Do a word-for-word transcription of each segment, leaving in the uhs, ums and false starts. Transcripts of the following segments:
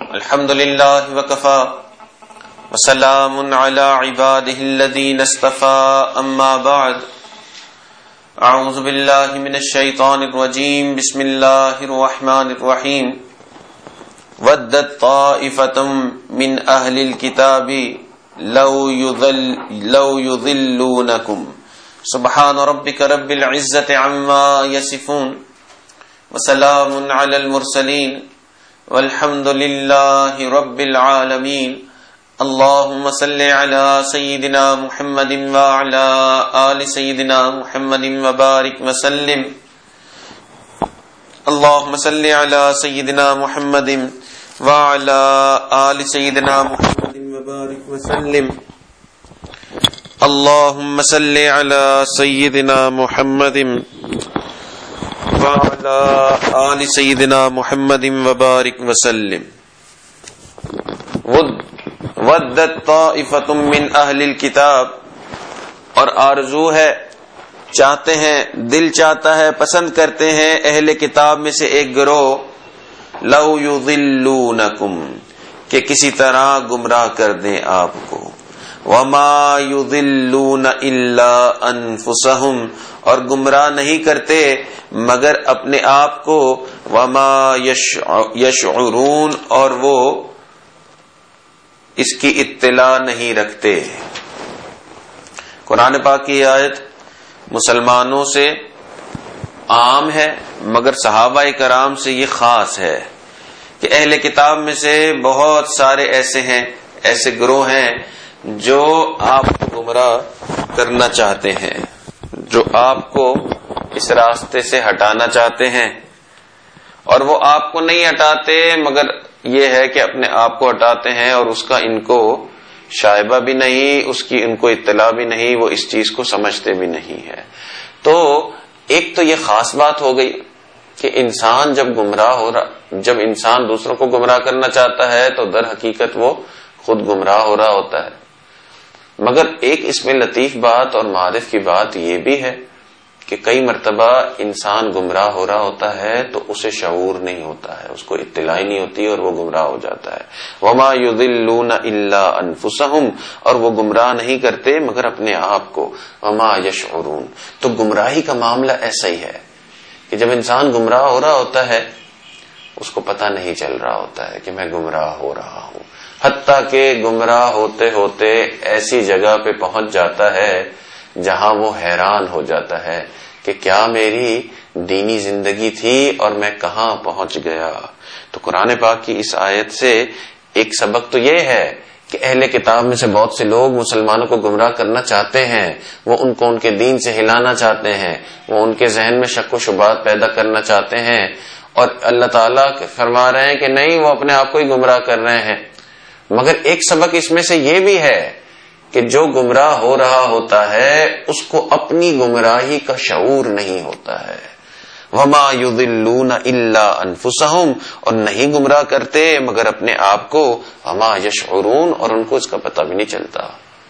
الحمد لله وكفى وسلام على عباده الذين اصطفى أما بعد أعوذ بالله من الشيطان الرجيم بسم الله الرحمن الرحيم ودت طائفة من أهل الكتاب لو يضل لو يضلونكم سبحان ربك رب العزة عما يصفون وسلام على المرسلين والحمد لله رب العالمين اللهم صل على سيدنا محمد وعلى آل سيدنا محمد وبارك وسلم اللهم صل على سيدنا محمد وعلى آل سيدنا محمد وبارك وسلم اللهم صل على سيدنا محمد وعلى آل سيدنا محمد وبارك وسلم ودت طائفة من أهل الكتاب، اور آرزو ہے، چاہتے ہیں، دل چاہتا ہے، پسند کرتے ہیں اہل کتاب میں سے ایک گروہ لو یضلونکم، کہ کسی طرح گمراہ کر دیں آپ کو، وما یضلون الا انفسہم، اور گمراہ نہیں کرتے مگر اپنے آپ کو، وما یشعرون، اور وہ اس کی اطلاع نہیں رکھتے۔ قرآن پاک کی آیت مسلمانوں سے عام ہے مگر صحابہ کرام سے یہ خاص ہے کہ اہل کتاب میں سے بہت سارے ایسے ہیں، ایسے گروہ ہیں جو آپ کو گمراہ کرنا چاہتے ہیں، جو آپ کو اس راستے سے ہٹانا چاہتے ہیں، اور وہ آپ کو نہیں ہٹاتے مگر یہ ہے کہ اپنے آپ کو ہٹاتے ہیں، اور اس کا ان کو شائبہ بھی نہیں، اس کی ان کو اطلاع بھی نہیں، وہ اس چیز کو سمجھتے بھی نہیں ہے۔ تو ایک تو یہ خاص بات ہو گئی کہ انسان جب گمراہ ہو رہا جب انسان دوسروں کو گمراہ کرنا چاہتا ہے تو در حقیقت وہ خود گمراہ ہو رہا ہوتا ہے۔ مگر ایک اس میں لطیف بات اور معارف کی بات یہ بھی ہے کہ کئی مرتبہ انسان گمراہ ہو رہا ہوتا ہے تو اسے شعور نہیں ہوتا ہے، اس کو اطلاع نہیں ہوتی اور وہ گمراہ ہو جاتا ہے۔ وما یضلون الا انفسہم، اور وہ گمراہ نہیں کرتے مگر اپنے آپ کو، وما یشعرون۔ تو گمراہی کا معاملہ ایسا ہی ہے کہ جب انسان گمراہ ہو رہا ہوتا ہے اس کو پتہ نہیں چل رہا ہوتا ہے کہ میں گمراہ ہو رہا ہوں، حتیٰ کہ گمراہ ہوتے ہوتے ایسی جگہ پہ پہنچ جاتا ہے جہاں وہ حیران ہو جاتا ہے کہ کیا میری دینی زندگی تھی اور میں کہاں پہنچ گیا۔ تو قرآن پاک کی اس آیت سے ایک سبق تو یہ ہے کہ اہل کتاب میں سے بہت سے لوگ مسلمانوں کو گمراہ کرنا چاہتے ہیں، وہ ان کو ان کے دین سے ہلانا چاہتے ہیں، وہ ان کے ذہن میں شک و شبہات پیدا کرنا چاہتے ہیں، اور اللہ تعالیٰ فرما رہے ہیں کہ نہیں، وہ اپنے آپ کو ہی گمراہ کر رہے ہیں۔ مگر ایک سبق اس میں سے یہ بھی ہے کہ جو گمراہ ہو رہا ہوتا ہے اس کو اپنی گمراہی کا شعور نہیں ہوتا ہے۔ وما یضلون الا انفسہم، اور نہیں گمراہ کرتے مگر اپنے آپ کو، وما یشعرون، اور ان کو اس کا پتہ بھی نہیں چلتا۔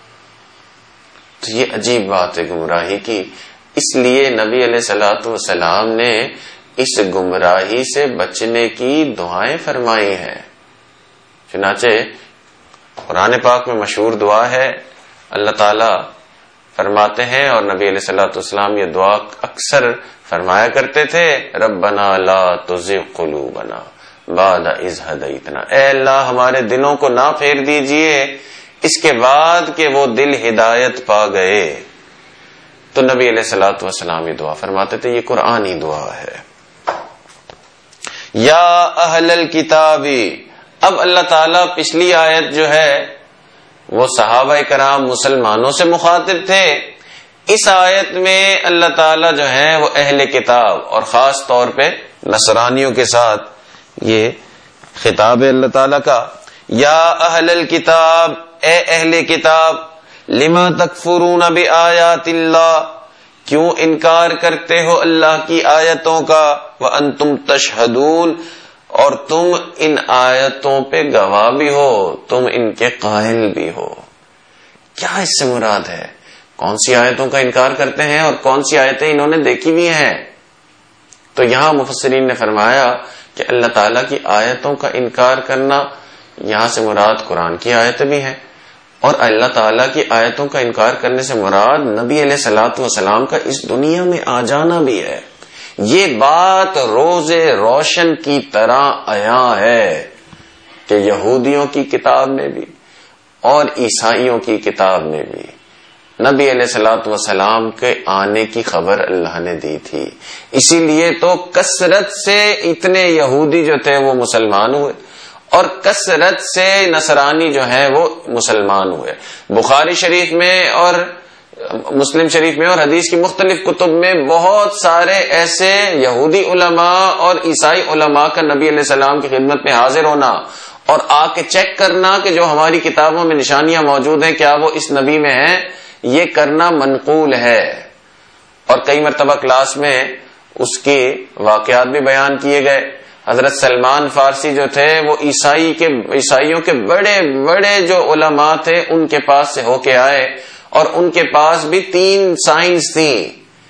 تو یہ عجیب بات ہے گمراہی کی، اس لیے نبی علیہ الصلوۃ والسلام نے اس گمراہی سے بچنے کی دعائیں فرمائی ہیں۔ چنانچہ قرآن پاک میں مشہور دعا ہے، اللہ تعالیٰ فرماتے ہیں، اور نبی علیہ الصلوۃ والسلام یہ دعا اکثر فرمایا کرتے تھے، ربنا لا تزغ قلوبنا بعد اذ ہدیتنا، اے اللہ ہمارے دلوں کو نہ پھیر دیجئے اس کے بعد کہ وہ دل ہدایت پا گئے۔ تو نبی علیہ الصلوۃ والسلام یہ دعا فرماتے تھے، یہ قرآنی دعا ہے۔ یا اہل الکتاب، اب اللہ تعالیٰ پچھلی آیت جو ہے وہ صحابہ کرام مسلمانوں سے مخاطب تھے، اس آیت میں اللہ تعالیٰ جو ہے وہ اہل کتاب اور خاص طور پہ نصرانیوں کے ساتھ یہ خطاب ہے اللہ تعالیٰ کا۔ یا اہل الکتاب، اے اہل کتاب، لما تکفرون بآیات اللہ، کیوں انکار کرتے ہو اللہ کی آیتوں کا، وانتم تشہدون، اور تم ان آیتوں پہ گواہ بھی ہو، تم ان کے قائل بھی ہو۔ کیا اس سے مراد ہے؟ کون سی آیتوں کا انکار کرتے ہیں اور کون سی آیتیں انہوں نے دیکھی بھی ہیں؟ تو یہاں مفسرین نے فرمایا کہ اللہ تعالیٰ کی آیتوں کا انکار کرنا یہاں سے مراد قرآن کی آیت بھی ہے، اور اللہ تعالیٰ کی آیتوں کا انکار کرنے سے مراد نبی علیہ الصلوۃ والسلام کا اس دنیا میں آ جانا بھی ہے۔ یہ بات روز روشن کی طرح عیاں ہے کہ یہودیوں کی کتاب میں بھی اور عیسائیوں کی کتاب میں بھی نبی علیہ الصلوۃ والسلام کے آنے کی خبر اللہ نے دی تھی۔ اسی لیے تو کثرت سے اتنے یہودی جو تھے وہ مسلمان ہوئے، اور کثرت سے نصرانی جو ہے وہ مسلمان ہوئے۔ بخاری شریف میں اور مسلم شریف میں اور حدیث کی مختلف کتب میں بہت سارے ایسے یہودی علماء اور عیسائی علماء کا نبی علیہ السلام کی خدمت میں حاضر ہونا اور آ کے چیک کرنا کہ جو ہماری کتابوں میں نشانیاں موجود ہیں کیا وہ اس نبی میں ہیں، یہ کرنا منقول ہے۔ اور کئی مرتبہ کلاس میں اس کے واقعات بھی بیان کیے گئے۔ حضرت سلمان فارسی جو تھے وہ عیسائی کے عیسائیوں کے بڑے بڑے جو علماء تھے ان کے پاس سے ہو کے آئے، اور ان کے پاس بھی تین سائنس تھیں،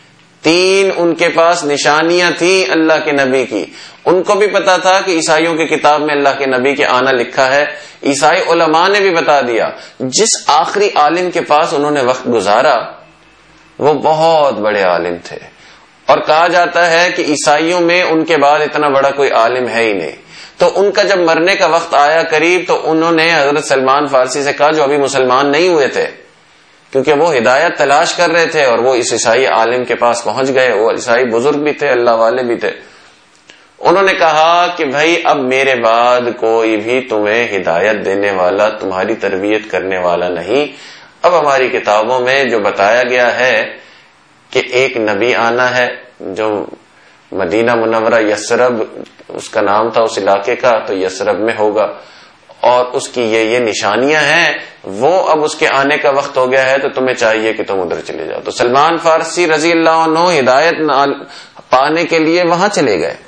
تین ان کے پاس نشانیاں تھیں اللہ کے نبی کی۔ ان کو بھی پتا تھا کہ عیسائیوں کی کتاب میں اللہ کے نبی کے آنا لکھا ہے، عیسائی علماء نے بھی بتا دیا۔ جس آخری عالم کے پاس انہوں نے وقت گزارا وہ بہت بڑے عالم تھے، اور کہا جاتا ہے کہ عیسائیوں میں ان کے بعد اتنا بڑا کوئی عالم ہے ہی نہیں۔ تو ان کا جب مرنے کا وقت آیا قریب، تو انہوں نے حضرت سلمان فارسی سے کہا، جو ابھی مسلمان نہیں ہوئے تھے، کیونکہ وہ ہدایت تلاش کر رہے تھے اور وہ اس عیسائی عالم کے پاس پہنچ گئے، وہ عیسائی بزرگ بھی تھے، اللہ والے بھی تھے۔ انہوں نے کہا کہ بھائی اب میرے بعد کوئی بھی تمہیں ہدایت دینے والا، تمہاری تربیت کرنے والا نہیں۔ اب ہماری کتابوں میں جو بتایا گیا ہے کہ ایک نبی آنا ہے جو مدینہ منورہ یثرب اس کا نام تھا اس علاقے کا، تو یثرب میں ہوگا، اور اس کی یہ یہ نشانیاں ہیں، وہ اب اس کے آنے کا وقت ہو گیا ہے تو تمہیں چاہیے کہ تم ادھر چلے جاؤ۔ تو سلمان فارسی رضی اللہ عنہ ہدایت پانے کے لیے وہاں چلے گئے،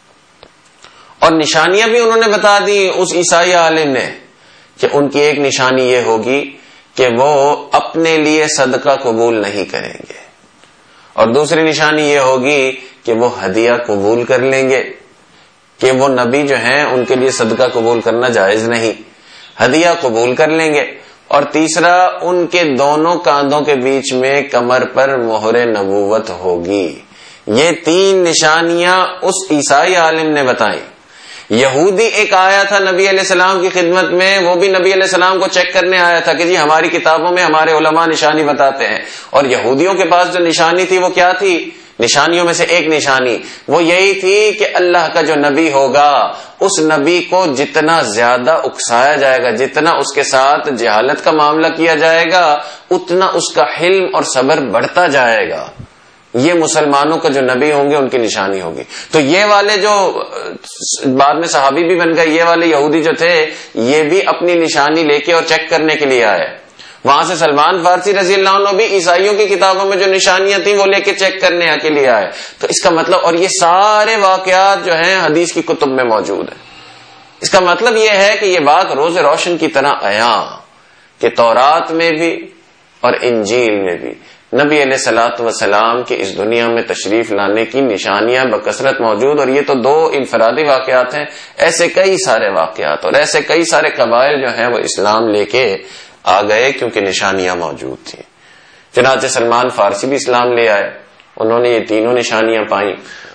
اور نشانیاں بھی انہوں نے بتا دی اس عیسائی عالم نے، کہ ان کی ایک نشانی یہ ہوگی کہ وہ اپنے لیے صدقہ قبول نہیں کریں گے، اور دوسری نشانی یہ ہوگی کہ وہ ہدیہ قبول کر لیں گے، کہ وہ نبی جو ہیں ان کے لیے صدقہ قبول کرنا جائز نہیں، ہدیہ قبول کر لیں گے، اور تیسرا ان کے دونوں کاندھوں کے بیچ میں کمر پر مہر نبوت ہوگی۔ یہ تین نشانیاں اس عیسائی عالم نے بتائیں۔ یہودی ایک آیا تھا نبی علیہ السلام کی خدمت میں، وہ بھی نبی علیہ السلام کو چیک کرنے آیا تھا کہ جی ہماری کتابوں میں ہمارے علماء نشانی بتاتے ہیں، اور یہودیوں کے پاس جو نشانی تھی وہ کیا تھی؟ نشانیوں میں سے ایک نشانی وہ یہی تھی کہ اللہ کا جو نبی ہوگا اس نبی کو جتنا زیادہ اکسایا جائے گا، جتنا اس کے ساتھ جہالت کا معاملہ کیا جائے گا، اتنا اس کا حلم اور صبر بڑھتا جائے گا۔ یہ مسلمانوں کا جو نبی ہوں گے ان کی نشانی ہوگی۔ تو یہ والے جو بعد میں صحابی بھی بن گئے، یہ والے یہودی جو تھے، یہ بھی اپنی نشانی لے کے اور چیک کرنے کے لیے آئے۔ وہاں سے سلمان فارسی رضی اللہ عنہ بھی عیسائیوں کی کتابوں میں جو نشانیاں تھیں وہ لے کے چیک کرنے کے لیے آئے۔ تو اس کا مطلب، اور یہ سارے واقعات جو ہیں حدیث کی کتب میں موجود ہیں، اس کا مطلب یہ ہے کہ یہ بات روز روشن کی طرح عیاں کہ تورات میں بھی اور انجیل میں بھی نبی علیہ الصلوۃ والسلام کے اس دنیا میں تشریف لانے کی نشانیاں بکثرت موجود، اور یہ تو دو انفرادی واقعات ہیں، ایسے کئی سارے واقعات اور ایسے کئی سارے قبائل جو ہیں وہ اسلام لے کے آ گئے کیونکہ نشانیاں موجود تھیں۔ چنانچہ سلمان فارسی بھی اسلام لے آئے، انہوں نے یہ تینوں نشانیاں پائیں،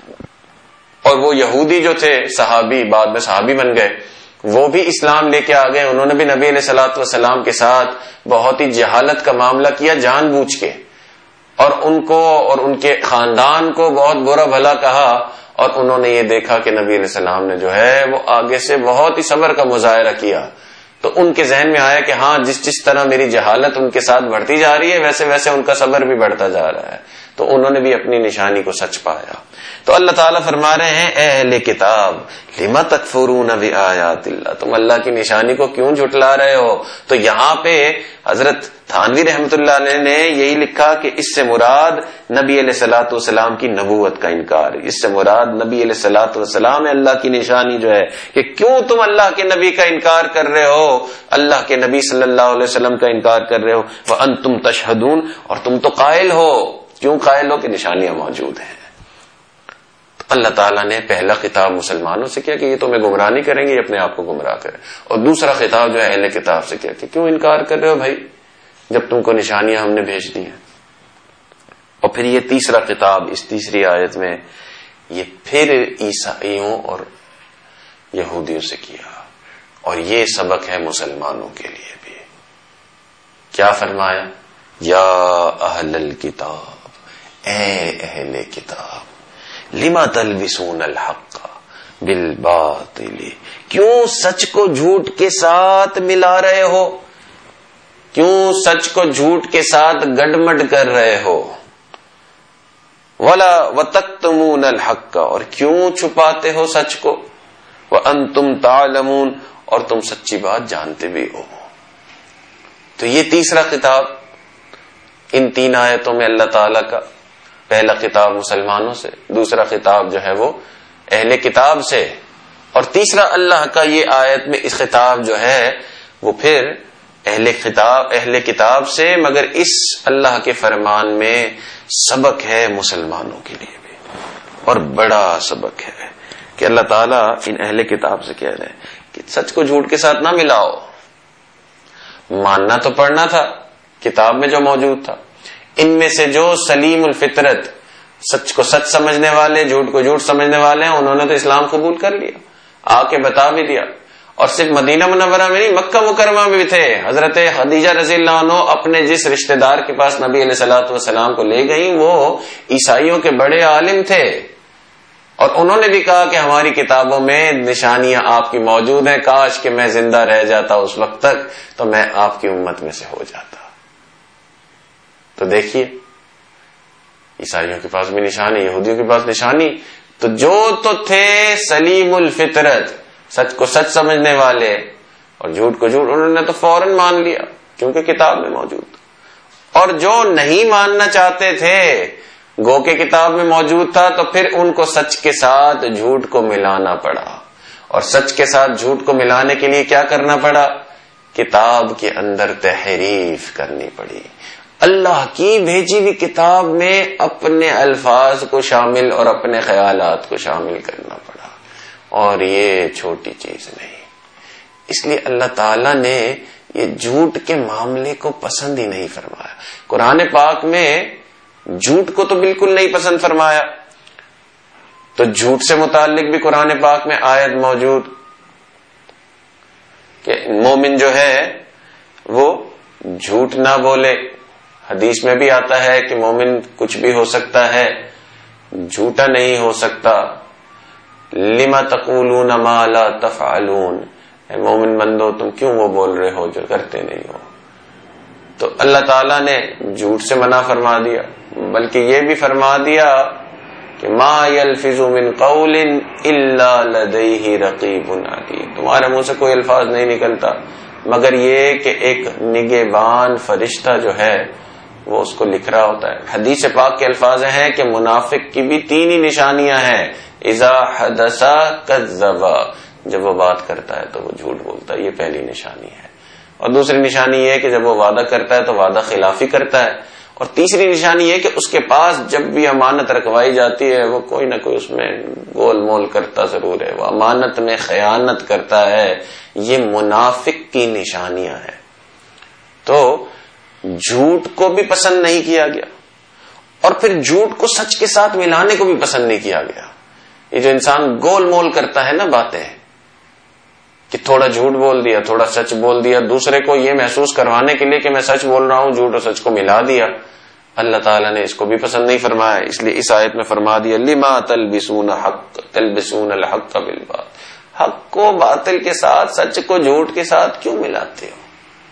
اور وہ یہودی جو تھے صحابی، بعد میں صحابی بن گئے، وہ بھی اسلام لے کے آ گئے۔ انہوں نے بھی نبی علیہ الصلوۃ والسلام کے ساتھ بہت ہی جہالت کا معاملہ کیا جان بوجھ کے، اور ان کو اور ان کے خاندان کو بہت برا بھلا کہا، اور انہوں نے یہ دیکھا کہ نبی علیہ السلام نے جو ہے وہ آگے سے بہت ہی صبر کا مظاہرہ کیا، تو ان کے ذہن میں آیا کہ ہاں جس جس طرح میری جہالت ان کے ساتھ بڑھتی جا رہی ہے ویسے ویسے ان کا صبر بھی بڑھتا جا رہا ہے، تو انہوں نے بھی اپنی نشانی کو سچ پایا۔ تو اللہ تعالیٰ فرما رہے ہیں، اے اہل کتاب لم تکفرون بآیات اللہ، تم اللہ کی نشانی کو کیوں جھٹلا رہے ہو؟ تو یہاں پہ حضرت تھانوی رحمت اللہ علیہ نے یہی لکھا کہ اس سے مراد نبی علیہ الصلوۃ والسلام کی نبوت کا انکار، اس سے مراد نبی علیہ الصلوۃ والسلام اللہ کی نشانی جو ہے کہ کیوں تم اللہ کے نبی کا انکار کر رہے ہو، اللہ کے نبی صلی اللہ علیہ وسلم کا انکار کر رہے ہو، وانتم تشہدون، اور تم تو قائل ہو، کیوں قائل ہو کہ نشانیاں موجود ہیں۔ اللہ تعالیٰ نے پہلا خطاب مسلمانوں سے کیا کہ یہ تمہیں گمراہ نہیں کریں گے، یہ اپنے آپ کو گمراہ کریں، اور دوسرا خطاب جو ہے اہل کتاب سے کیا کہ کیوں انکار کر رہے ہو بھائی جب تم کو نشانیاں ہم نے بھیج دی ہیں۔ اور پھر یہ تیسرا خطاب اس تیسری آیت میں یہ پھر عیسائیوں اور یہودیوں سے کیا، اور یہ سبق ہے مسلمانوں کے لیے بھی۔ کیا فرمایا؟ یا اہل الکتاب، اے اہل کتاب، لما تلبسون الحق بالباطل، کیوں سچ کو جھوٹ کے ساتھ ملا رہے ہو، کیوں سچ کو جھوٹ کے ساتھ گڈمڈ کر رہے ہو، ولا وتکتمون الحق، اور کیوں چھپاتے ہو سچ کو، وانتم تعلمون، اور تم سچی بات جانتے بھی ہو۔ تو یہ تیسرا خطاب ان تین آیتوں میں اللہ تعالی کا، پہلا خطاب مسلمانوں سے، دوسرا خطاب جو ہے وہ اہل کتاب سے، اور تیسرا اللہ کا یہ آیت میں اس خطاب جو ہے وہ پھر اہل خطاب اہل کتاب سے، مگر اس اللہ کے فرمان میں سبق ہے مسلمانوں کے لیے بھی، اور بڑا سبق ہے کہ اللہ تعالیٰ ان اہل کتاب سے کہہ رہے ہیں کہ سچ کو جھوٹ کے ساتھ نہ ملاؤ، ماننا تو پڑھنا تھا کتاب میں جو موجود تھا، ان میں سے جو سلیم الفطرت، سچ کو سچ سمجھنے والے، جھوٹ کو جھوٹ سمجھنے والے ہیں، انہوں نے تو اسلام قبول کر لیا، آ کے بتا بھی دیا، اور صرف مدینہ منورہ میں نہیں مکہ مکرمہ میں بھی تھے۔ حضرت خدیجہ رضی اللہ عنہ اپنے جس رشتہ دار کے پاس نبی علیہ الصلوۃ والسلام کو لے گئیں وہ عیسائیوں کے بڑے عالم تھے، اور انہوں نے بھی کہا کہ ہماری کتابوں میں نشانیاں آپ کی موجود ہیں، کاش کہ میں زندہ رہ جاتا اس وقت تک تو میں آپ کی امت میں سے ہو جاتا۔ تو دیکھیے عیسائیوں کے پاس بھی نشانی، یہودیوں کے پاس نشانی، تو جو تو تھے سلیم الفطرت، سچ کو سچ سمجھنے والے اور جھوٹ کو جھوٹ، انہوں نے تو فوراً مان لیا کیونکہ کتاب میں موجود، اور جو نہیں ماننا چاہتے تھے گو کے کتاب میں موجود تھا تو پھر ان کو سچ کے ساتھ جھوٹ کو ملانا پڑا، اور سچ کے ساتھ جھوٹ کو ملانے کے لیے کیا کرنا پڑا؟ کتاب کے اندر تحریف کرنی پڑی، اللہ کی بھیجی ہوئی کتاب میں اپنے الفاظ کو شامل اور اپنے خیالات کو شامل کرنا پڑا، اور یہ چھوٹی چیز نہیں۔ اس لیے اللہ تعالی نے یہ جھوٹ کے معاملے کو پسند ہی نہیں فرمایا، قرآن پاک میں جھوٹ کو تو بالکل نہیں پسند فرمایا، تو جھوٹ سے متعلق بھی قرآن پاک میں آیت موجود کہ مومن جو ہے وہ جھوٹ نہ بولے، حدیث میں بھی آتا ہے کہ مومن کچھ بھی ہو سکتا ہے، جھوٹا نہیں ہو سکتا، لما تقولون ما لا تفعلون، اے مومن بندو تم کیوں وہ بول رہے ہو جو کرتے نہیں ہو۔ تو اللہ تعالیٰ نے جھوٹ سے منع فرما دیا، بلکہ یہ بھی فرما دیا کہ ما یلفظ من قول الا لدیہ رقیب عتید، تمہارے منہ سے کوئی الفاظ نہیں نکلتا مگر یہ کہ ایک نگہبان فرشتہ جو ہے وہ اس کو لکھ رہا ہوتا ہے۔ حدیث پاک کے الفاظ ہیں کہ منافق کی بھی تین ہی نشانیاں ہیں، اذا حدث کذب، جب وہ بات کرتا ہے تو وہ جھوٹ بولتا ہے، یہ پہلی نشانی ہے، اور دوسری نشانی یہ ہے کہ جب وہ وعدہ کرتا ہے تو وعدہ خلافی کرتا ہے، اور تیسری نشانی یہ کہ اس کے پاس جب بھی امانت رکھوائی جاتی ہے وہ کوئی نہ کوئی اس میں گول مول کرتا ضرور ہے، وہ امانت میں خیانت کرتا ہے، یہ منافق کی نشانیاں ہیں۔ تو جھوٹ کو بھی پسند نہیں کیا گیا، اور پھر جھوٹ کو سچ کے ساتھ ملانے کو بھی پسند نہیں کیا گیا۔ یہ جو انسان گول مول کرتا ہے نا باتیں، کہ تھوڑا جھوٹ بول دیا تھوڑا سچ بول دیا، دوسرے کو یہ محسوس کروانے کے لیے کہ میں سچ بول رہا ہوں، جھوٹ اور سچ کو ملا دیا، اللہ تعالیٰ نے اس کو بھی پسند نہیں فرمایا۔ اس لیے اس آیت میں فرما دیا لما تلبسون حق تلبسون الحق بالباطل، حق کو باطل کے ساتھ، سچ کو جھوٹ کے ساتھ کیوں ملاتے ہو؟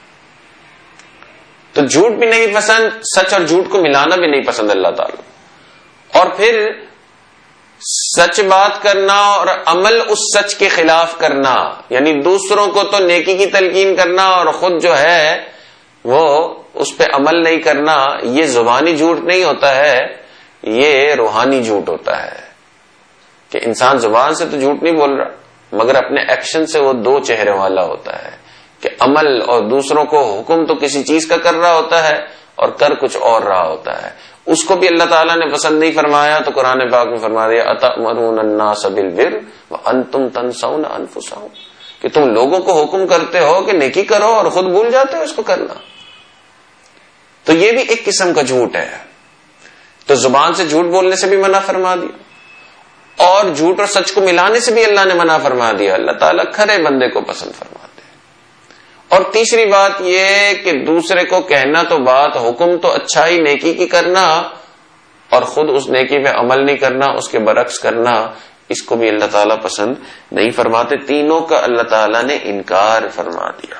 تو جھوٹ بھی نہیں پسند، سچ اور جھوٹ کو ملانا بھی نہیں پسند اللہ تعالیٰ، اور پھر سچ بات کرنا اور عمل اس سچ کے خلاف کرنا، یعنی دوسروں کو تو نیکی کی تلقین کرنا اور خود جو ہے وہ اس پہ عمل نہیں کرنا، یہ زبانی جھوٹ نہیں ہوتا ہے، یہ روحانی جھوٹ ہوتا ہے، کہ انسان زبان سے تو جھوٹ نہیں بول رہا مگر اپنے ایکشن سے وہ دو چہرے والا ہوتا ہے، کہ عمل اور دوسروں کو حکم تو کسی چیز کا کر رہا ہوتا ہے اور کر کچھ اور رہا ہوتا ہے، اس کو بھی اللہ تعالیٰ نے پسند نہیں فرمایا تو قرآن پاک میں فرما دیا اتأمرون الناس بالبر وانتم تنسون انفسکم، کہ تم لوگوں کو حکم کرتے ہو کہ نیکی کرو اور خود بھول جاتے ہو اس کو کرنا. تو یہ بھی ایک قسم کا جھوٹ ہے. تو زبان سے جھوٹ بولنے سے بھی منع فرما دیا، اور جھوٹ اور سچ کو ملانے سے بھی اللہ نے منع فرما دیا. اللہ تعالیٰ کھرے بندے کو پسند فرماتے. اور تیسری بات یہ کہ دوسرے کو کہنا تو بات، حکم تو اچھائی نیکی کی کرنا، اور خود اس نیکی پہ عمل نہیں کرنا، اس کے برعکس کرنا، اس کو بھی اللہ تعالیٰ پسند نہیں فرماتے. تینوں کا اللہ تعالیٰ نے انکار فرما دیا.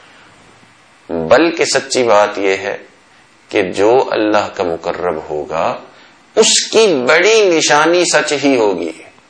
بلکہ سچی بات یہ ہے کہ جو اللہ کا مقرب ہوگا اس کی بڑی نشانی سچ ہی ہوگی.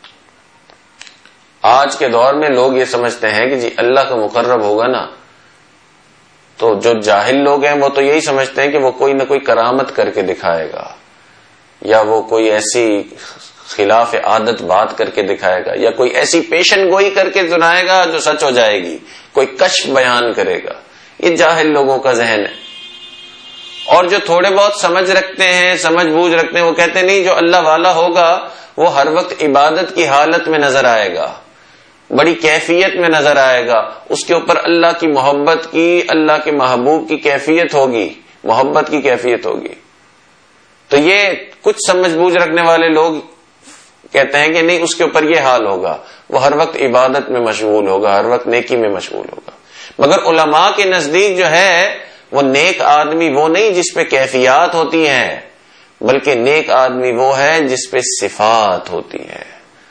آج کے دور میں لوگ یہ سمجھتے ہیں کہ جی اللہ کا مقرب ہوگا نا، تو جو جاہل لوگ ہیں وہ تو یہی سمجھتے ہیں کہ وہ کوئی نہ کوئی کرامت کر کے دکھائے گا، یا وہ کوئی ایسی خلاف عادت بات کر کے دکھائے گا، یا کوئی ایسی پیشن گوئی کر کے سنائے گا جو سچ ہو جائے گی، کوئی کشف بیان کرے گا. یہ جاہل لوگوں کا ذہن ہے. اور جو تھوڑے بہت سمجھ رکھتے ہیں، سمجھ بوجھ رکھتے ہیں، وہ کہتے ہیں نہیں جو اللہ والا ہوگا وہ ہر وقت عبادت کی حالت میں نظر آئے گا، بڑی کیفیت میں نظر آئے گا، اس کے اوپر اللہ کی محبت کی، اللہ کے محبوب کی کیفیت ہوگی، محبت کی کیفیت ہوگی. تو یہ کچھ سمجھ بوجھ رکھنے والے لوگ کہتے ہیں کہ نہیں اس کے اوپر یہ حال ہوگا، وہ ہر وقت عبادت میں مشغول ہوگا، ہر وقت نیکی میں مشغول ہوگا. مگر علماء کے نزدیک جو ہے وہ نیک آدمی وہ نہیں جس پہ کیفیات ہوتی ہیں، بلکہ نیک آدمی وہ ہے جس پہ صفات ہوتی ہیں.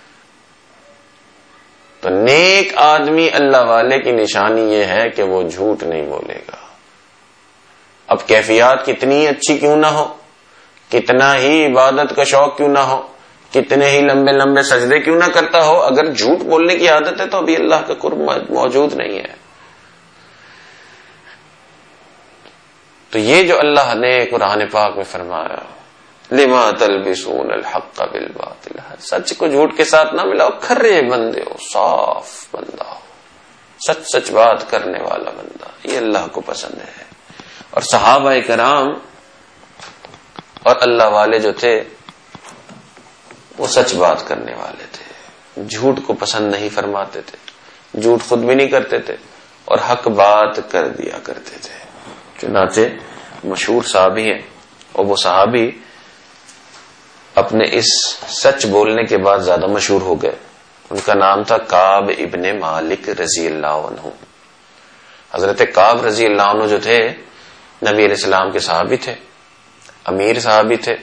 تو نیک آدمی اللہ والے کی نشانی یہ ہے کہ وہ جھوٹ نہیں بولے گا. اب کیفیات کتنی اچھی کیوں نہ ہو، کتنا ہی عبادت کا شوق کیوں نہ ہو، کتنے ہی لمبے لمبے سجدے کیوں نہ کرتا ہو، اگر جھوٹ بولنے کی عادت ہے تو ابھی اللہ کا قرب موجود نہیں ہے. تو یہ جو اللہ نے قرآن پاک میں فرمایا لما تلبسون الحق بالباطل، سچ کو جھوٹ کے ساتھ نہ ملاؤ، کھرے بندے ہو، صاف بندہ ہو، سچ سچ بات کرنے والا بندہ، یہ اللہ کو پسند ہے. اور صحابہ کرام اور اللہ والے جو تھے وہ سچ بات کرنے والے تھے، جھوٹ کو پسند نہیں فرماتے تھے، جھوٹ خود بھی نہیں کرتے تھے اور حق بات کر دیا کرتے تھے. چنانچہ مشہور صحابی ہیں، اور وہ صحابی اپنے اس سچ بولنے کے بعد زیادہ مشہور ہو گئے. ان کا نام تھا کعب ابن مالک رضی اللہ عنہ. حضرت کعب رضی اللہ عنہ جو تھے نبی علیہ السلام کے صحابی تھے، امیر صحابی تھے.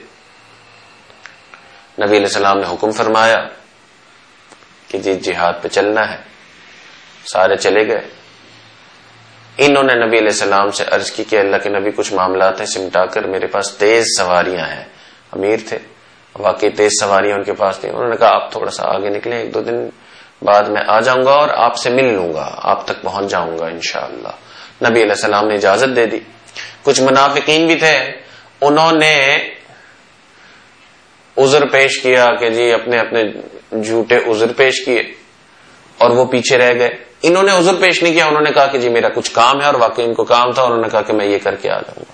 نبی علیہ السلام نے حکم فرمایا کہ جی جہاد پہ چلنا ہے، سارے چلے گئے. انہوں نے نبی علیہ السلام سے عرض کی کہ اللہ کے نبی کچھ معاملات ہیں سمٹا کر، میرے پاس تیز سواریاں ہیں. امیر تھے، واقعی تیز سواریاں ان کے پاس تھیں. انہوں نے کہا آپ تھوڑا سا آگے نکلیں، ایک دو دن بعد میں آ جاؤں گا اور آپ سے مل لوں گا، آپ تک پہنچ جاؤں گا انشاءاللہ. نبی علیہ السلام نے اجازت دے دی. کچھ منافقین بھی تھے، انہوں نے عذر پیش کیا کہ جی اپنے اپنے جھوٹے عذر پیش کیے اور وہ پیچھے رہ گئے. انہوں نے عذر پیش نہیں کیا، انہوں نے کہا کہ جی میرا کچھ کام ہے، اور واقعی ان کو کام تھا. انہوں نے کہا کہ میں یہ کر کے آ جاؤں گا.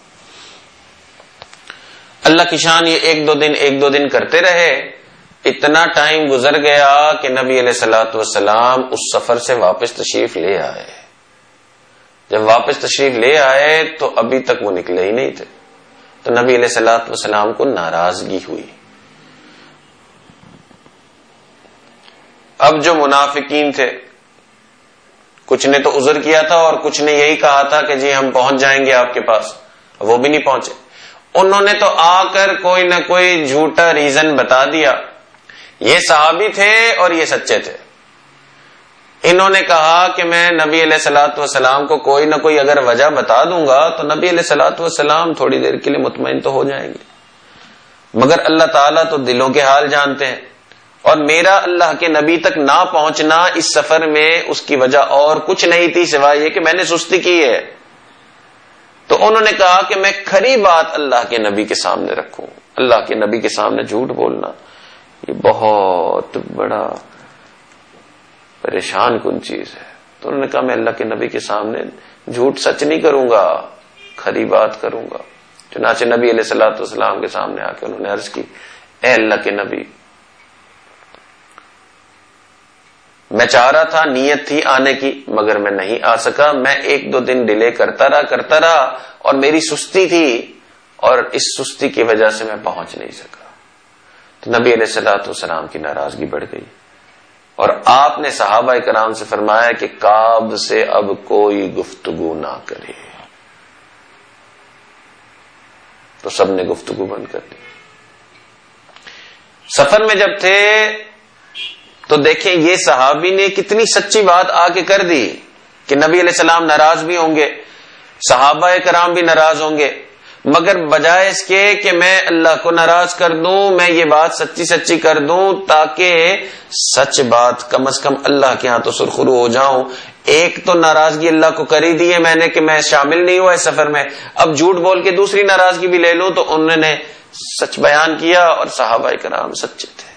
اللہ کی شان یہ ایک دو دن ایک دو دن کرتے رہے. اتنا ٹائم گزر گیا کہ نبی علیہ الصلوۃ والسلام اس سفر سے واپس تشریف لے آئے. جب واپس تشریف لے آئے تو ابھی تک وہ نکلے ہی نہیں تھے. تو نبی علیہ الصلوۃ والسلام کو ناراضگی ہوئی. اب جو منافقین تھے، کچھ نے تو عذر کیا تھا اور کچھ نے یہی کہا تھا کہ جی ہم پہنچ جائیں گے آپ کے پاس، وہ بھی نہیں پہنچے. انہوں نے تو آ کر کوئی نہ کوئی جھوٹا ریزن بتا دیا. یہ صحابی تھے اور یہ سچے تھے. انہوں نے کہا کہ میں نبی علیہ الصلوۃ والسلام کو کوئی نہ کوئی اگر وجہ بتا دوں گا تو نبی علیہ الصلوۃ والسلام تھوڑی دیر کے لیے مطمئن تو ہو جائیں گے، مگر اللہ تعالیٰ تو دلوں کے حال جانتے ہیں، اور میرا اللہ کے نبی تک نہ پہنچنا اس سفر میں اس کی وجہ اور کچھ نہیں تھی سوائے یہ کہ میں نے سستی کی ہے. تو انہوں نے کہا کہ میں کھری بات اللہ کے نبی کے سامنے رکھوں. اللہ کے نبی کے سامنے جھوٹ بولنا یہ بہت بڑا پریشان کن چیز ہے. تو انہوں نے کہا میں اللہ کے نبی کے سامنے جھوٹ سچ نہیں کروں گا، کھری بات کروں گا. چنانچہ نبی علیہ الصلوۃ والسلام کے سامنے آ کے انہوں نے عرض کی، اے اللہ کے نبی، میں چاہ رہا تھا، نیت تھی آنے کی، مگر میں نہیں آ سکا، میں ایک دو دن ڈیلے کرتا رہا کرتا رہا اور میری سستی تھی، اور اس سستی کی وجہ سے میں پہنچ نہیں سکا۔ تو نبی علیہ الصلوۃ والسلام کی ناراضگی بڑھ گئی، اور آپ نے صحابہ کرام سے فرمایا کہ کعب سے اب کوئی گفتگو نہ کرے۔ تو سب نے گفتگو بند کر دی۔ سفر میں جب تھے تو دیکھیں یہ صحابی نے کتنی سچی بات آ کے کر دی کہ نبی علیہ السلام ناراض بھی ہوں گے، صحابہ کرام بھی ناراض ہوں گے، مگر بجائے اس کے کہ میں اللہ کو ناراض کر دوں، میں یہ بات سچی سچی کر دوں تاکہ سچ بات کم از کم اللہ کے ہاں تو سرخرو ہو جاؤں۔ ایک تو ناراضگی اللہ کو کر ہی دی ہے میں نے کہ میں شامل نہیں ہوا اس سفر میں، اب جھوٹ بول کے دوسری ناراضگی بھی لے لوں، تو انہوں نے سچ بیان کیا اور صحابہ کرام سچے تھے۔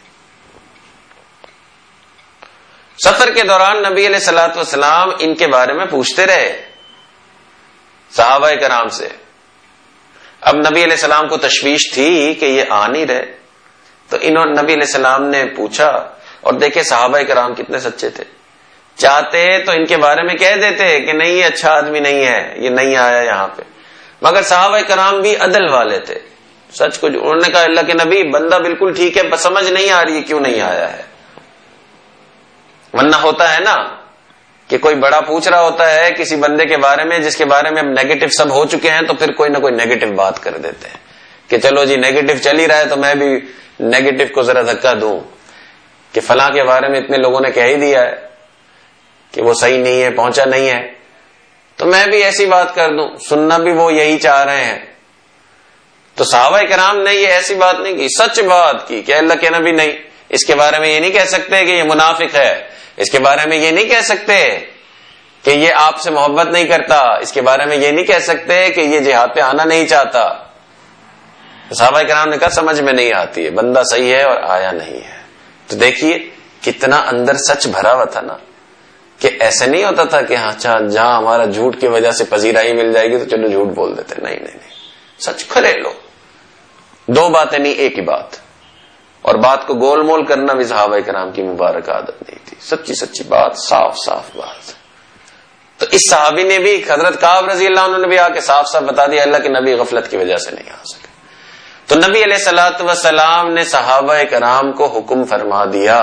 سفر کے دوران نبی علیہ الصلوۃ والسلام ان کے بارے میں پوچھتے رہے صحابہ کرام سے۔ اب نبی علیہ السلام کو تشویش تھی کہ یہ آ نہیں رہے، تو انہوں نے نبی علیہ السلام نے پوچھا، اور دیکھیں صحابہ کرام کتنے سچے تھے، چاہتے تو ان کے بارے میں کہہ دیتے کہ نہیں یہ اچھا آدمی نہیں ہے، یہ نہیں آیا یہاں پہ، مگر صحابہ کرام بھی عدل والے تھے، سچ کچھ انہوں نے کہا اللہ کے نبی بندہ بالکل ٹھیک ہے، بس سمجھ نہیں آ رہی ہے کیوں نہیں آیا ہے۔ ورنہ ہوتا ہے نا کہ کوئی بڑا پوچھ رہا ہوتا ہے کسی بندے کے بارے میں جس کے بارے میں اب نیگیٹو سب ہو چکے ہیں، تو پھر کوئی نہ کوئی نیگیٹو بات کر دیتے ہیں کہ چلو جی نیگیٹو چل ہی رہا ہے تو میں بھی نیگیٹو کو ذرا دھکا دوں کہ فلاں کے بارے میں اتنے لوگوں نے کہہ ہی دیا ہے کہ وہ صحیح نہیں ہے، پہنچا نہیں ہے، تو میں بھی ایسی بات کر دوں، سننا بھی وہ یہی چاہ رہے ہیں۔ تو صحابہ کرام نے یہ ایسی بات نہیں کی، سچ بات کی کہ اللہ کے نبی نہیں، اس کے بارے میں یہ نہیں کہہ سکتے کہ یہ منافق ہے، اس کے بارے میں یہ نہیں کہہ سکتے کہ یہ آپ سے محبت نہیں کرتا، اس کے بارے میں یہ نہیں کہہ سکتے کہ یہ جہاد پہ آنا نہیں چاہتا۔ صحابہ کرام نے کہا سمجھ میں نہیں آتی ہے، بندہ صحیح ہے اور آیا نہیں ہے۔ تو دیکھیے کتنا اندر سچ بھرا ہوا تھا نا، کہ ایسے نہیں ہوتا تھا کہ ہاں جہاں ہمارا جھوٹ کی وجہ سے پذیرائی مل جائے گی تو چلو جھوٹ بول دیتے، نہیں نہیں نہیں، سچ کھلے لو، دو باتیں نہیں ایک ہی بات، اور بات کو گول مول کرنا بھی صحابہ کرام کی مبارک عادت نہیں تھی، سچی سچی بات، صاف صاف بات۔ تو اس صحابی نے بھی، حضرت کعب رضی اللہ عنہ نے بھی آ کے صاف صاف بتا دیا اللہ کے نبی غفلت کی وجہ سے نہیں آ سکے۔ تو نبی علیہ الصلوۃ والسلام نے صحابہ کرام کو حکم فرما دیا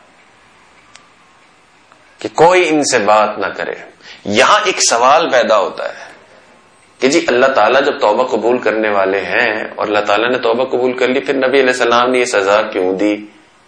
کہ کوئی ان سے بات نہ کرے۔ یہاں ایک سوال پیدا ہوتا ہے کہ جی اللہ تعالیٰ جب توبہ قبول کرنے والے ہیں اور اللہ تعالیٰ نے توبہ قبول کر لی، پھر نبی علیہ السلام نے یہ سزا کیوں دی؟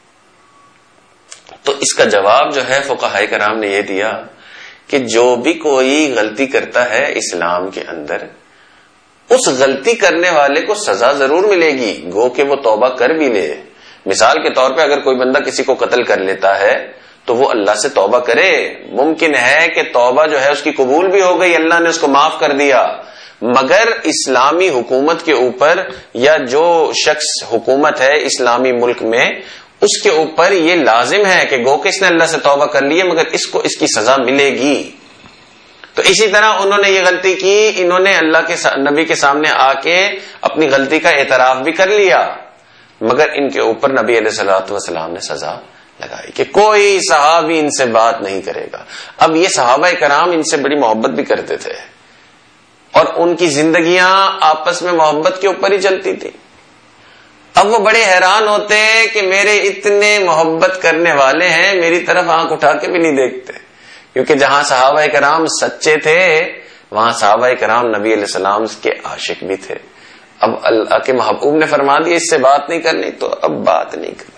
تو اس کا جواب جو ہے فقہاء کرام نے یہ دیا کہ جو بھی کوئی غلطی کرتا ہے اسلام کے اندر، اس غلطی کرنے والے کو سزا ضرور ملے گی، گو کہ وہ توبہ کر بھی لے۔ مثال کے طور پہ اگر کوئی بندہ کسی کو قتل کر لیتا ہے تو وہ اللہ سے توبہ کرے، ممکن ہے کہ توبہ جو ہے اس کی قبول بھی ہو گئی، اللہ نے اس کو معاف کر دیا، مگر اسلامی حکومت کے اوپر یا جو شخص حکومت ہے اسلامی ملک میں، اس کے اوپر یہ لازم ہے کہ گو کہ اس نے اللہ سے توبہ کر لی ہے مگر اس کو اس کی سزا ملے گی۔ تو اسی طرح انہوں نے یہ غلطی کی، انہوں نے اللہ کے نبی کے سامنے آ کے اپنی غلطی کا اعتراف بھی کر لیا، مگر ان کے اوپر نبی علیہ الصلوۃ والسلام نے سزا لگائی کہ کوئی صحابی ان سے بات نہیں کرے گا۔ اب یہ صحابہ کرام ان سے بڑی محبت بھی کرتے تھے اور ان کی زندگیاں آپس میں محبت کے اوپر ہی چلتی تھی۔ اب وہ بڑے حیران ہوتے کہ میرے اتنے محبت کرنے والے ہیں، میری طرف آنکھ اٹھا کے بھی نہیں دیکھتے، کیونکہ جہاں صحابہ کرام سچے تھے وہاں صحابہ کرام نبی علیہ السلام کے عاشق بھی تھے۔ اب اللہ کے محبوب نے فرما دیا اس سے بات نہیں کرنی، تو اب بات نہیں کرنی،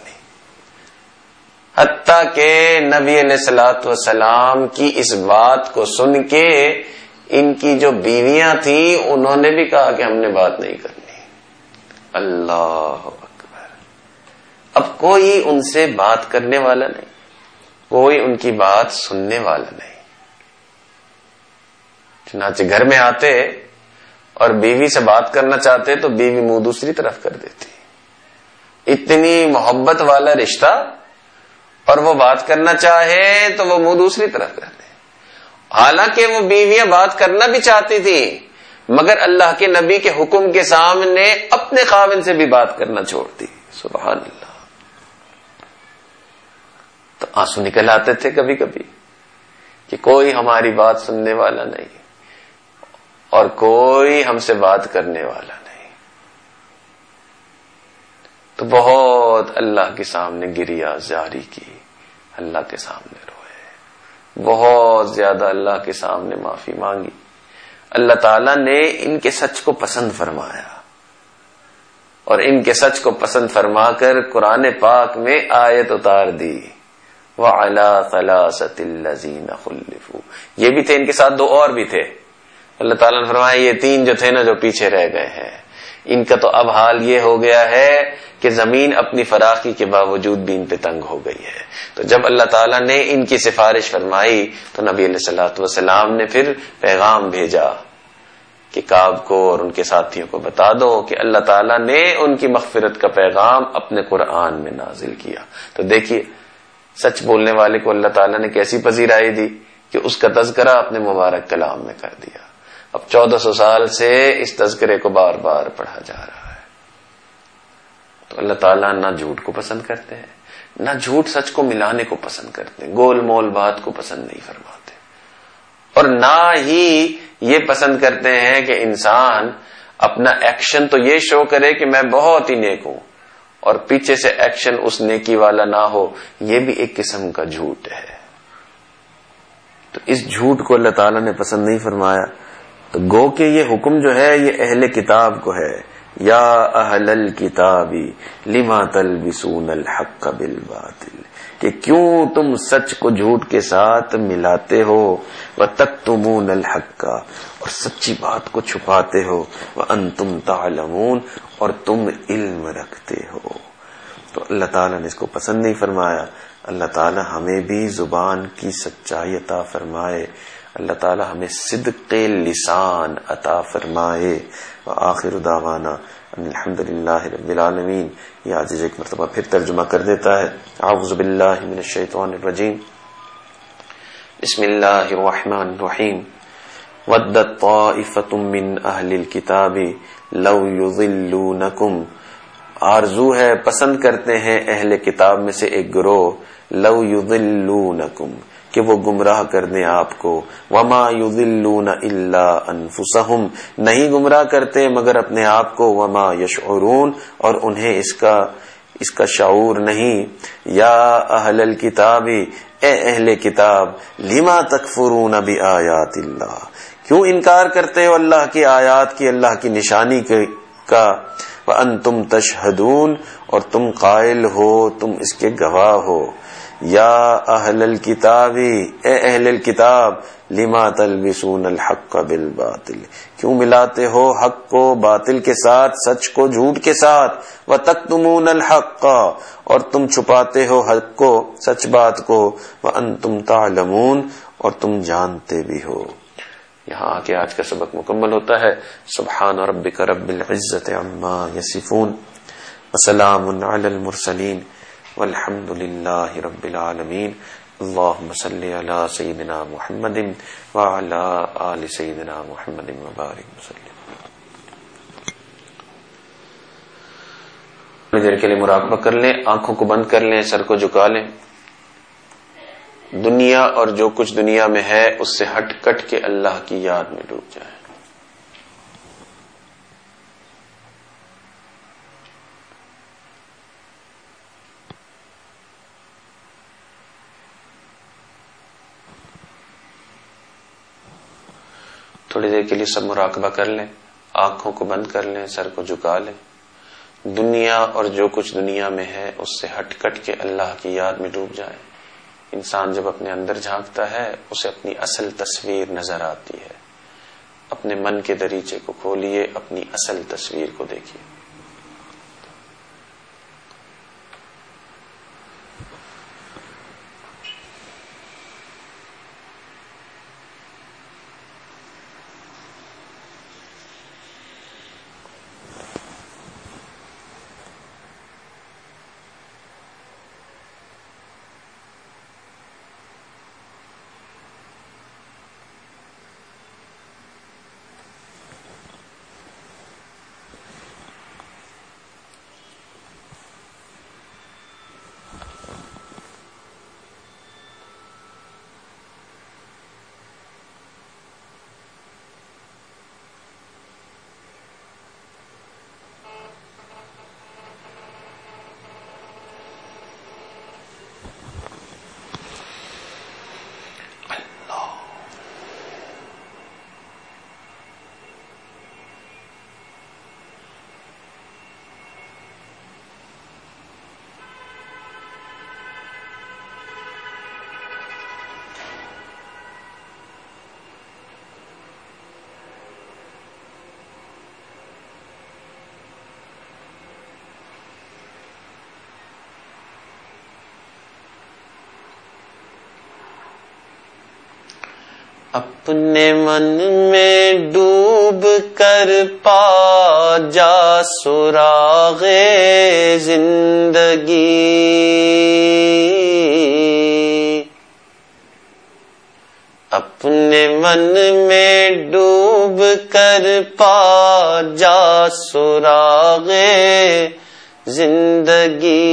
حتیٰ کہ نبی علیہ الصلوۃ والسلام کی اس بات کو سن کے ان کی جو بیویاں تھیں انہوں نے بھی کہا کہ ہم نے بات نہیں کرنی۔ اللہ اکبر! اب کوئی ان سے بات کرنے والا نہیں، کوئی ان کی بات سننے والا نہیں۔ چنانچہ گھر میں آتے اور بیوی سے بات کرنا چاہتے تو بیوی منہ دوسری طرف کر دیتی۔ اتنی محبت والا رشتہ اور وہ بات کرنا چاہے تو وہ منہ دوسری طرف کر دے۔ حالانکہ وہ بیویاں بات کرنا بھی چاہتی تھی مگر اللہ کے نبی کے حکم کے سامنے اپنے خاوند سے بھی بات کرنا چھوڑ دی. سبحان اللہ. تو آنسو نکل آتے تھے کبھی کبھی کہ کوئی ہماری بات سننے والا نہیں اور کوئی ہم سے بات کرنے والا نہیں. تو بہت اللہ کے سامنے گریا جاری کی, اللہ کے سامنے روئے, بہت زیادہ اللہ کے سامنے معافی مانگی. اللہ تعالیٰ نے ان کے سچ کو پسند فرمایا اور ان کے سچ کو پسند فرما کر قرآن پاک میں آیت اتار دی, وَعَلَىٰ ثَلَاثَةِ الَّذِينَ خُلِّفُوا. یہ بھی تھے, ان کے ساتھ دو اور بھی تھے. اللہ تعالیٰ نے فرمایا یہ تین جو تھے نا جو پیچھے رہ گئے ہیں, ان کا تو اب حال یہ ہو گیا ہے کہ زمین اپنی فراخی کے باوجود بھی ان پہ تنگ ہو گئی ہے. تو جب اللہ تعالیٰ نے ان کی سفارش فرمائی تو نبی علیہ الصلوۃ والسلام نے پھر پیغام بھیجا کہ کعب کو اور ان کے ساتھیوں کو بتا دو کہ اللہ تعالیٰ نے ان کی مغفرت کا پیغام اپنے قرآن میں نازل کیا. تو دیکھیے سچ بولنے والے کو اللہ تعالیٰ نے کیسی پذیرائی دی کہ اس کا تذکرہ اپنے مبارک کلام میں کر دیا. اب چودہ سو سال سے اس تذکرے کو بار بار پڑھا جا رہا ہے. تو اللہ تعالیٰ نہ جھوٹ کو پسند کرتے ہیں, نہ جھوٹ سچ کو ملانے کو پسند کرتے ہیں, گول مول بات کو پسند نہیں فرماتے, اور نہ ہی یہ پسند کرتے ہیں کہ انسان اپنا ایکشن تو یہ شو کرے کہ میں بہت ہی نیک ہوں اور پیچھے سے ایکشن اس نیکی والا نہ ہو. یہ بھی ایک قسم کا جھوٹ ہے. تو اس جھوٹ کو اللہ تعالیٰ نے پسند نہیں فرمایا. تو گو کہ یہ حکم جو ہے یہ اہل کتاب کو ہے, یا اہل الکتاب لما تلبسون الحق بالباطل, کہ کیوں تم سچ کو جھوٹ کے ساتھ ملاتے ہو, وتکتمون الحق, اور سچی بات کو چھپاتے ہو, وانتم تعلمون, اور تم علم رکھتے ہو. تو اللہ تعالیٰ نے اس کو پسند نہیں فرمایا. اللہ تعالیٰ ہمیں بھی زبان کی سچائی عطا فرمائے, اللہ تعالیٰ ہمیں صدق لسان عطا فرمائے. وآخر دعوانا ان الحمد للہ رب العالمین. یہ عزیز ایک مرتبہ پھر ترجمہ کر دیتا ہے. اعوذ باللہ من الشیطان الرجیم. بسم اللہ الرحمن الرحیم. ودت طائفۃ من اہل الکتاب لو یضلونکم, آرزو ہے پسند کرتے ہیں اہل کتاب میں سے ایک گروہ, لو یضلونکم, کہ وہ گمراہ کر دیں آپ کو, وما یضلون الا انفسہم, نہیں گمراہ کرتے مگر اپنے آپ کو, وما یشعرون, اور انہیں اس کا اس کا شعور نہیں. یا اہل الکتاب, اے اہل کتاب, لما تکفرون بآیات اللہ, کیوں انکار کرتے ہو اللہ کی آیات کی, اللہ کی نشانی کا, وانتم تشہدون, اور تم قائل ہو, تم اس کے گواہ ہو. یا اہل الکتاب, اے اہل الکتاب, لما تلبسون الحق بالباطل, کیوں ملاتے ہو حق کو باطل کے ساتھ, سچ کو جھوٹ کے ساتھ, وتکتمون الحق, اور تم چھپاتے ہو حق کو, سچ بات کو, وانتم تعلمون, اور تم جانتے بھی ہو. یہاں آ کے آج کا سبق مکمل ہوتا ہے. سبحان ربک رب العزت عما یصفون, وسلام علی المرسلین, والحمد للہ رب العالمین. اللہم صلی علی سیدنا محمد وعلی آل سیدنا محمد وبارک وسلم. تھوڑی دیر کے لیے مراقبہ کر لیں, آنکھوں کو بند کر لیں, سر کو جھکا لیں. دنیا اور جو کچھ دنیا میں ہے اس سے ہٹ کٹ کے اللہ کی یاد میں ڈوب جائیں. تھوڑی دیر کے لیے سب مراقبہ کر لیں, آنکھوں کو بند کر لیں, سر کو جھکا لیں. دنیا اور جو کچھ دنیا میں ہے اس سے ہٹ کٹ کے اللہ کی یاد میں ڈوب جائیں. انسان جب اپنے اندر جھانکتا ہے اسے اپنی اصل تصویر نظر آتی ہے. اپنے من کے دریچے کو کھولیے, اپنی اصل تصویر کو دیکھیے. اپنے من میں ڈوب کر پا جا سراغ زندگی، اپنے من میں ڈوب کر پا جا سراغ زندگی،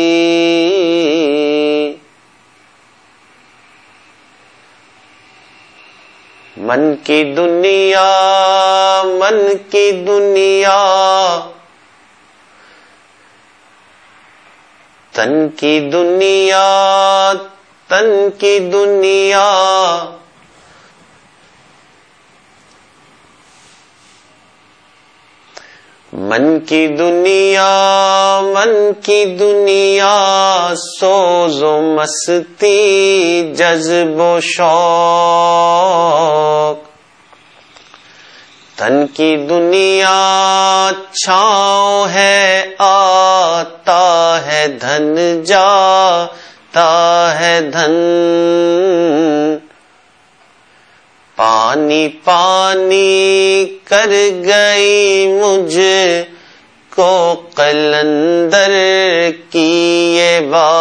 من کی دنیا من کی دنیا تن کی دنیا تن کی دنیا، من کی دنیا من کی دنیا سوز و مستی جذب و شوق، تن کی دنیا چھاؤں ہے آتا ہے دھن جاتا ہے دھن، پانی پانی کر گئی مجھ کو قلندر کی یہ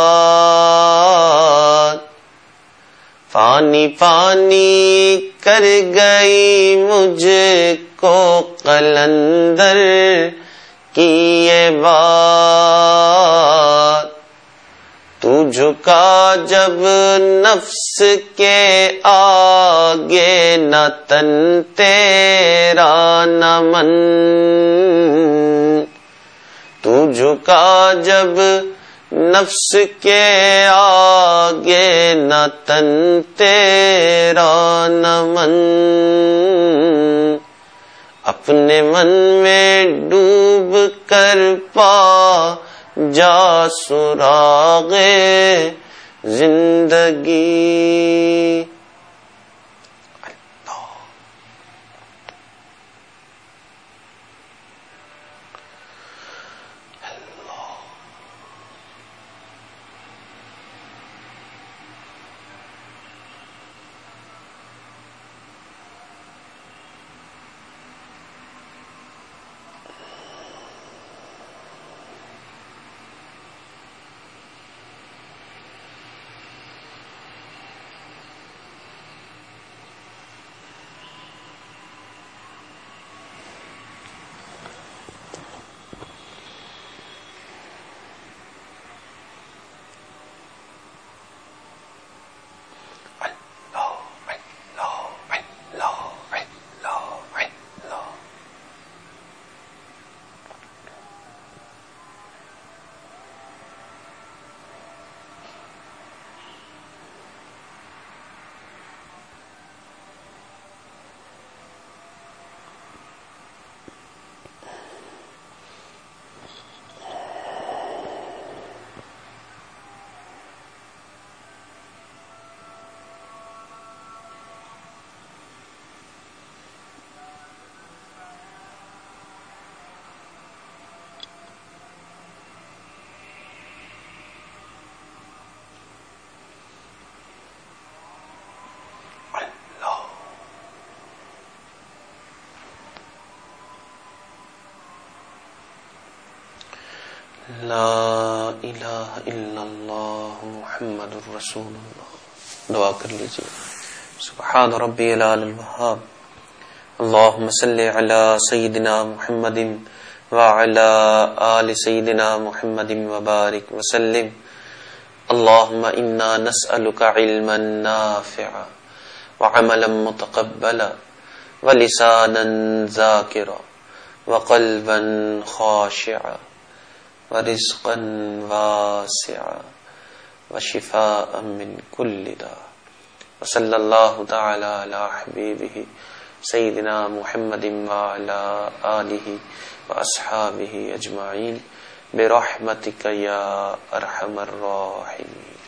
بات، پانی پانی کر گئی مجھ کو قلندر کی یہ بات، تو جھکا جب نفس کے آگے نہ تن تیرا نہ من، تو جھکا جب نفس کے آگے نہ تن تیرا نہ من، اپنے من میں ڈوب کر پا جا سراغ زندگی۔ لا الہ الا اللہ محمد الرسول اللہ۔ دعا کر لیجیے۔ سبحان ربی العلی الوہاب، اللہم صلی علی سیدنا محمد وعلی آل سیدنا محمد وبارک وسلم۔ اللہم انا نسألک علما نافعا وعملا متقبلا ولسانا ذاکرا وقلبا خاشعا ورزقا واسعا وشفاء من كل داء، وصلی اللہ تعالی علی حبیبہ سیدنا محمد وعلی آلہ واصحابہ اجمعین برحمتک یا ارحم الراحمین۔